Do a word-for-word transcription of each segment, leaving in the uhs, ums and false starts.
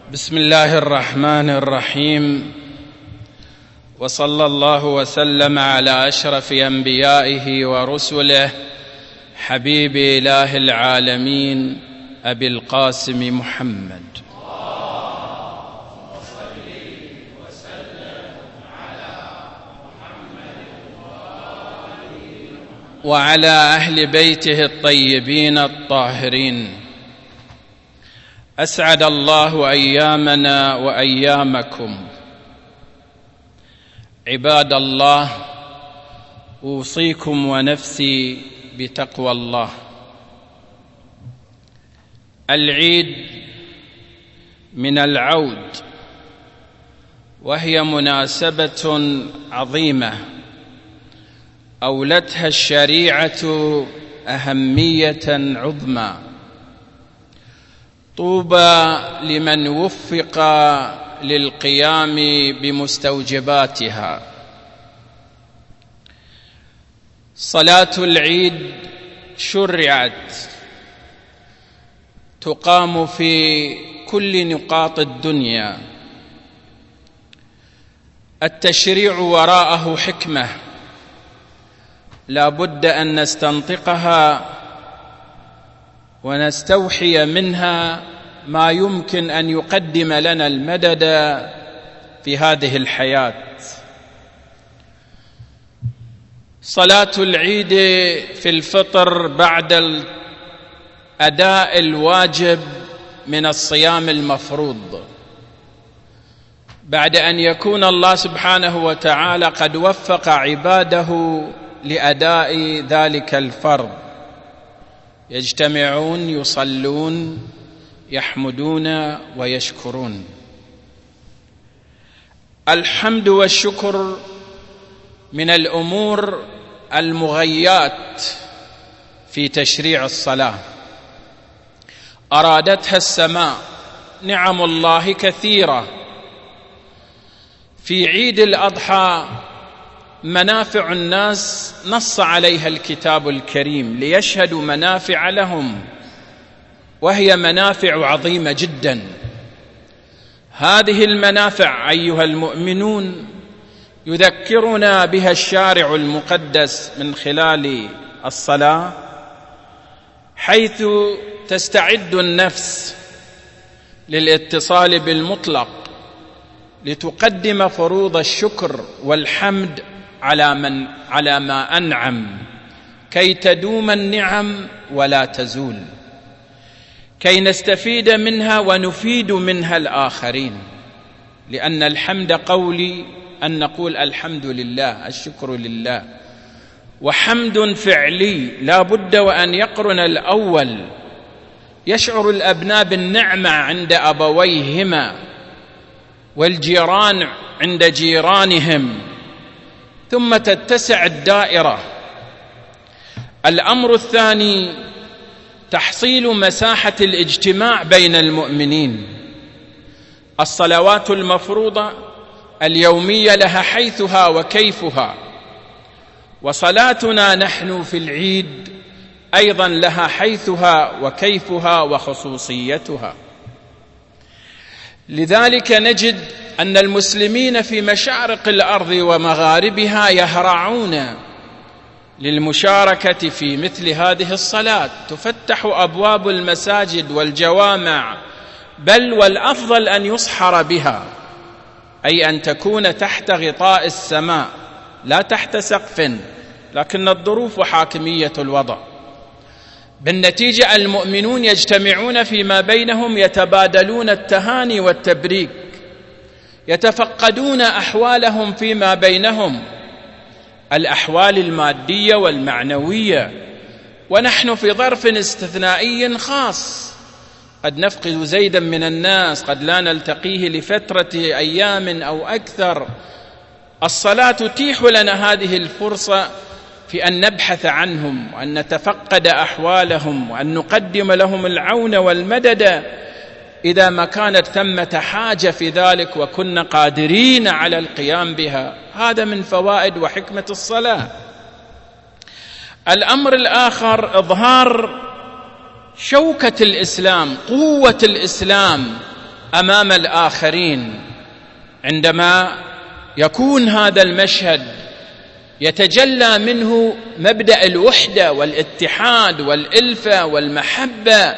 بسم الله الرحمن الرحيم، وصلى الله وسلم على أشرف أنبيائه ورسله حبيب إله العالمين أبي القاسم محمد وعلى أهل بيته الطيبين الطاهرين. أسعد الله أيامنا وأيامكم. عباد الله، أوصيكم ونفسي بتقوى الله. العيد من العود، وهي مناسبة عظيمة أولتها الشريعة أهمية عظمى. طوبى لمن وفق للقيام بمستوجباتها. صلاة العيد شرعت تقام في كل نقاط الدنيا. التشريع وراءه حكمة لا بد أن نستنطقها ونستوحي منها ما يمكن أن يقدم لنا المدد في هذه الحياة. صلاة العيد في الفطر بعد الأداء الواجب من الصيام المفروض، بعد أن يكون الله سبحانه وتعالى قد وفق عباده لأداء ذلك الفرض، يجتمعون يصلون يحمدون ويشكرون. الحمد والشكر من الأمور المغيات في تشريع الصلاة، أرادتها السماء. نعم الله كثيرة. في عيد الأضحى منافع الناس نص عليها الكتاب الكريم ليشهدوا منافع لهم، وهي منافع عظيمة جدا. هذه المنافع أيها المؤمنون يذكرنا بها الشارع المقدس من خلال الصلاة، حيث تستعد النفس للاتصال بالمطلق لتقدم فروض الشكر والحمد على من على ما أنعم، كي تدوم النعم ولا تزول، كي نستفيد منها ونفيد منها الآخرين. لأن الحمد قولي أن نقول الحمد لله، الشكر لله، وحمد فعلي لا بد وأن يقرن الأول. يشعر الأبناء بالنعمة عند أبويهما، والجيران عند جيرانهم، ثم تتسع الدائرة. الأمر الثاني تحصيل مساحة الاجتماع بين المؤمنين. الصلوات المفروضة اليومية لها حيثها وكيفها، وصلاتنا نحن في العيد أيضا لها حيثها وكيفها وخصوصيتها. لذلك نجد أن المسلمين في مشارق الأرض ومغاربها يهرعون للمشاركة في مثل هذه الصلاة. تفتح أبواب المساجد والجوامع، بل والأفضل أن يصحر بها، أي أن تكون تحت غطاء السماء لا تحت سقف، لكن الظروف وحاكمية الوضع. بالنتيجة المؤمنون يجتمعون فيما بينهم، يتبادلون التهاني والتبريك، يتفقدون أحوالهم فيما بينهم، الأحوال المادية والمعنوية. ونحن في ظرف استثنائي خاص، قد نفقد زيدا من الناس، قد لا نلتقيه لفترة أيام أو أكثر. الصلاة تتيح لنا هذه الفرصة في أن نبحث عنهم، وأن نتفقد أحوالهم، وأن نقدم لهم العون والمدد إذا ما كانت ثمة حاجة في ذلك وكنا قادرين على القيام بها. هذا من فوائد وحكمة الصلاة. الأمر الآخر إظهار شوكة الإسلام، قوة الإسلام أمام الآخرين. عندما يكون هذا المشهد يتجلى منه مبدأ الوحدة والاتحاد والألفة والمحبة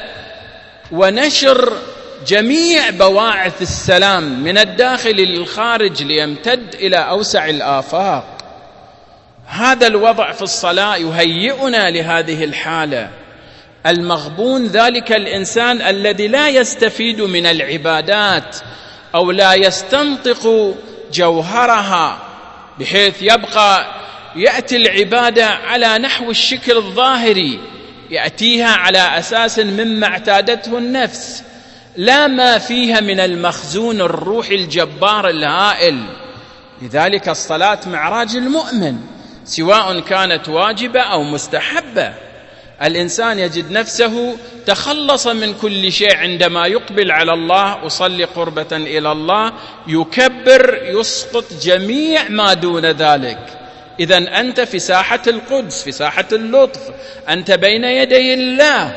ونشر جميع بواعث السلام من الداخل للخارج ليمتد إلى أوسع الآفاق. هذا الوضع في الصلاة يهيئنا لهذه الحالة. المغبون ذلك الإنسان الذي لا يستفيد من العبادات أو لا يستنطق جوهرها، بحيث يبقى يأتي العبادة على نحو الشكل الظاهري، يأتيها على أساس مما اعتادته النفس، لا ما فيها من المخزون الروحي الجبار الهائل. لذلك الصلاة معراج المؤمن، سواء كانت واجبة أو مستحبة. الإنسان يجد نفسه تخلص من كل شيء عندما يقبل على الله، أصلي قربة إلى الله، يكبر، يسقط جميع ما دون ذلك. إذن أنت في ساحة القدس، في ساحة اللطف، أنت بين يدي الله.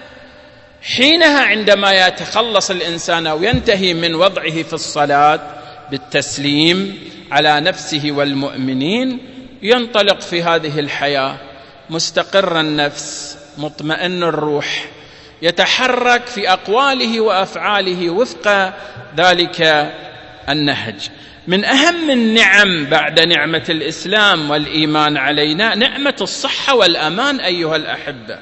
حينها عندما يتخلص الإنسان أو ينتهي من وضعه في الصلاة بالتسليم على نفسه والمؤمنين، ينطلق في هذه الحياة مستقر النفس، مطمئن الروح، يتحرك في أقواله وأفعاله وفق ذلك النهج. من أهم النعم بعد نعمة الإسلام والإيمان علينا نعمة الصحة والأمان أيها الأحبة.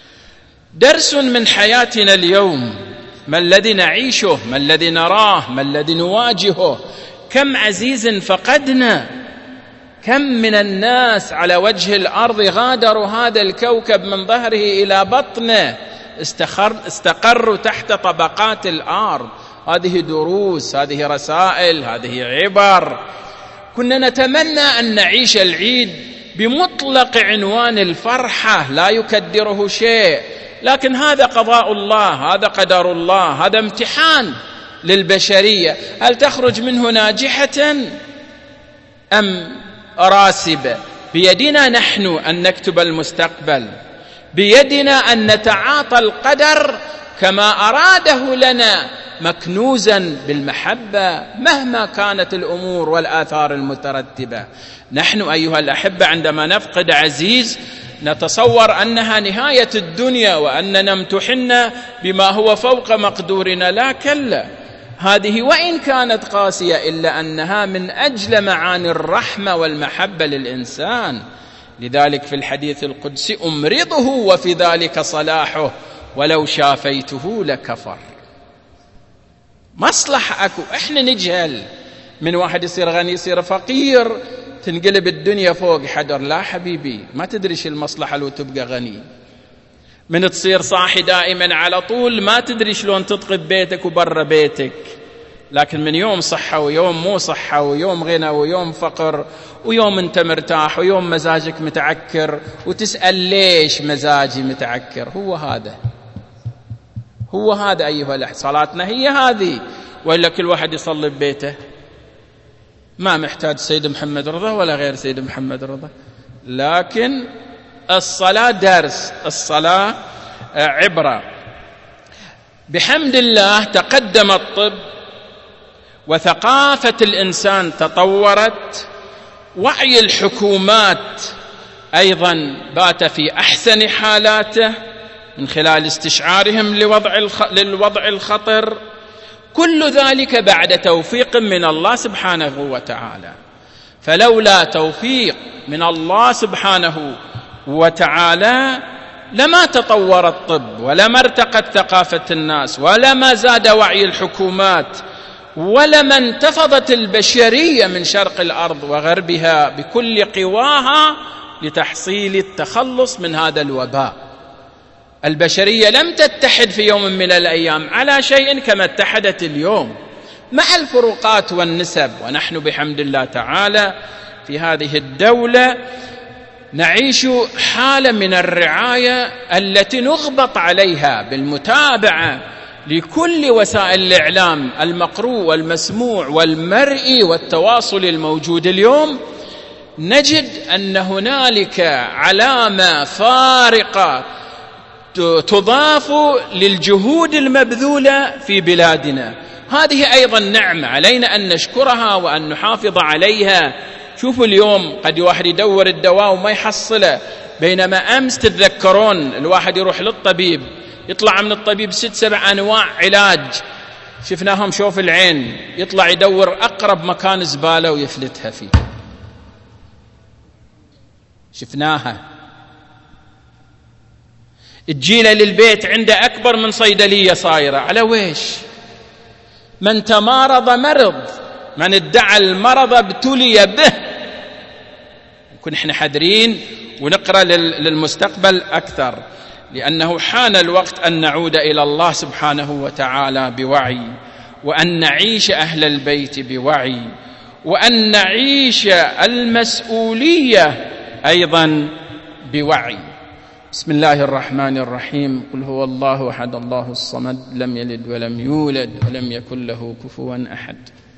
درس من حياتنا اليوم، ما الذي نعيشه، ما الذي نراه، ما الذي نواجهه. كم عزيز فقدنا، كم من الناس على وجه الأرض غادروا هذا الكوكب من ظهره إلى بطنه، استقر استقروا تحت طبقات الأرض. هذه دروس، هذه رسائل، هذه عبر. كنا نتمنى أن نعيش العيد بمطلق عنوان الفرحة لا يكدره شيء، لكن هذا قضاء الله، هذا قدر الله، هذا امتحان للبشرية. هل تخرج منه ناجحة أم راسبة؟ بيدنا نحن أن نكتب المستقبل، بيدنا أن نتعاطى القدر كما أراده لنا، مكنوزا بالمحبة مهما كانت الأمور والآثار المترتبة. نحن أيها الأحبة عندما نفقد عزيز نتصور أنها نهاية الدنيا وأننا امتحنا بما هو فوق مقدورنا. لا كلا، هذه وإن كانت قاسية إلا أنها من أجل معاني الرحمة والمحبة للإنسان. لذلك في الحديث القدسي: أمرضه وفي ذلك صلاحه ولو شافيته لكفر. مصلحة أكو، إحنا نجهل من واحد يصير غني يصير فقير، تنقلب الدنيا فوق حدر. لا حبيبي، ما تدري شو المصلحة لو تبقى غني. من تصير صاحي دائما على طول ما تدري شلون تطغي بيتك وبر بيتك. لكن من يوم صحة ويوم مو صحة، ويوم غنى ويوم فقر، ويوم انت مرتاح ويوم مزاجك متعكر، وتسأل ليش مزاجي متعكر. هو هذا هو هذا أيها الأحبة، صلاتنا هي هذه. وإلا كل واحد يصلي ببيته، ما محتاج سيد محمد رضا ولا غير سيد محمد رضا. لكن الصلاة درس، الصلاة عبرة. بحمد الله تقدم الطب وثقافة الإنسان تطورت، وعي الحكومات أيضا بات في أحسن حالاته من خلال استشعارهم لوضع الخ... للوضع الخطر. كل ذلك بعد توفيق من الله سبحانه وتعالى. فلولا توفيق من الله سبحانه وتعالى لما تطور الطب، ولما ارتقت ثقافة الناس، ولما زاد وعي الحكومات، ولما انتفضت البشرية من شرق الأرض وغربها بكل قواها لتحصيل التخلص من هذا الوباء. البشرية لم تتحد في يوم من الأيام على شيء كما اتحدت اليوم، مع الفروقات والنسب. ونحن بحمد الله تعالى في هذه الدولة نعيش حالة من الرعاية التي نغبط عليها بالمتابعة لكل وسائل الإعلام المقروء والمسموع والمرئي والتواصل الموجود اليوم. نجد أن هنالك علامة فارقة تضاف للجهود المبذولة في بلادنا. هذه أيضا نعمة علينا أن نشكرها وأن نحافظ عليها. شوفوا اليوم قد واحد يدور الدواء وما يحصله، بينما أمس تتذكرون الواحد يروح للطبيب يطلع من الطبيب ست سبع أنواع علاج شفناهم، شوف العين يطلع يدور أقرب مكان زبالة ويفلتها فيه، شفناها. تجينا للبيت عنده أكبر من صيدلية صايرة، على ويش؟ من تمارض مرض، من ادعى المرض ابتلي به. نكون احنا حذرين ونقرأ للمستقبل أكثر، لأنه حان الوقت أن نعود إلى الله سبحانه وتعالى بوعي، وأن نعيش أهل البيت بوعي، وأن نعيش المسؤولية أيضا بوعي. بسم الله الرحمن الرحيم. قل هو الله أحد الله الصمد لم يلد ولم يولد ولم يكن له كفوا أحد.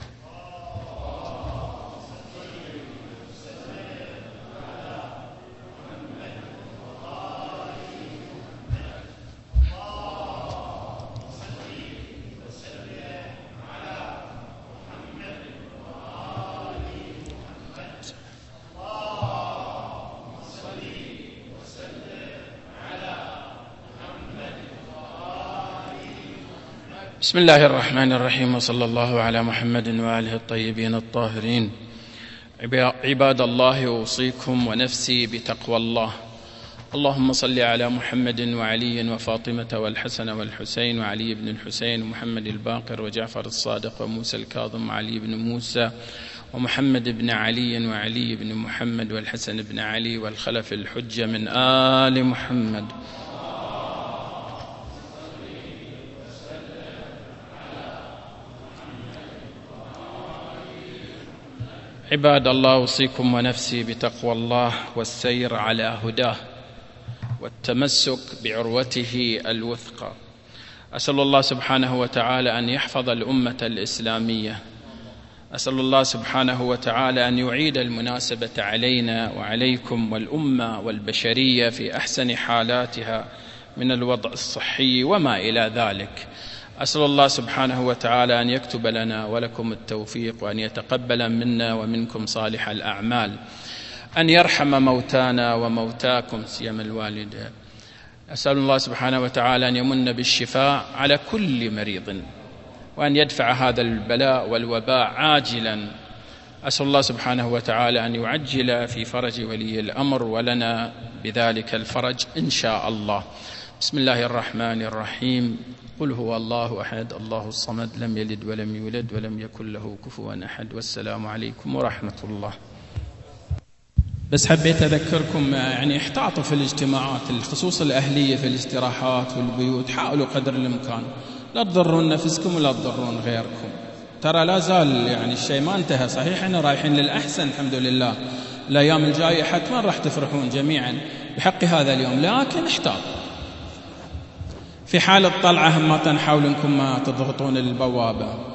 بسم الله الرحمن الرحيم، وصلى الله على محمد وآله الطيبين الطاهرين. عباد الله، أوصيكم ونفسي بتقوى الله. اللهم صل على محمد وعلي وفاطمة والحسن والحسين وعلي بن الحسين ومحمد الباقر وجعفر الصادق وموسى الكاظم وعلي بن موسى ومحمد بن علي وعلي بن محمد والحسن بن علي والخلف الحجة من آل محمد. عباد الله، أوصيكم ونفسي بتقوى الله والسير على هداه والتمسك بعروته الوثقى. أسأل الله سبحانه وتعالى أن يحفظ الأمة الإسلامية. أسأل الله سبحانه وتعالى أن يعيد المناسبة علينا وعليكم والأمة والبشرية في أحسن حالاتها من الوضع الصحي وما إلى ذلك. أسأل الله سبحانه وتعالى أن يكتب لنا ولكم التوفيق، وأن يتقبل منا ومنكم صالح الأعمال، أن يرحم موتانا وموتاكم سيما الوالدة. أسأل الله سبحانه وتعالى أن يمن بالشفاء على كل مريض، وأن يدفع هذا البلاء والوباء عاجلا. أسأل الله سبحانه وتعالى أن يعجل في فرج ولي الأمر ولنا بذلك الفرج إن شاء الله. بسم الله الرحمن الرحيم. قل هو الله أحد الله الصمد لم يلد ولم يولد ولم يكن له كفوا أحد. والسلام عليكم ورحمة الله. بس حبيت أذكركم يعني احتاطوا في الاجتماعات، الخصوص الأهلية في الاستراحات والبيوت، حاولوا قدر الإمكان لا تضرون نفسكم ولا تضرون غيركم. ترى لا زال يعني الشيء ما انتهى، صحيح احنا رايحين للأحسن الحمد لله، الأيام الجاية حتما راح تفرحون جميعا بحق هذا اليوم، لكن احتاط في حال الطلعة، هم ما تنحاولوا انكم ما تضغطون البوابة.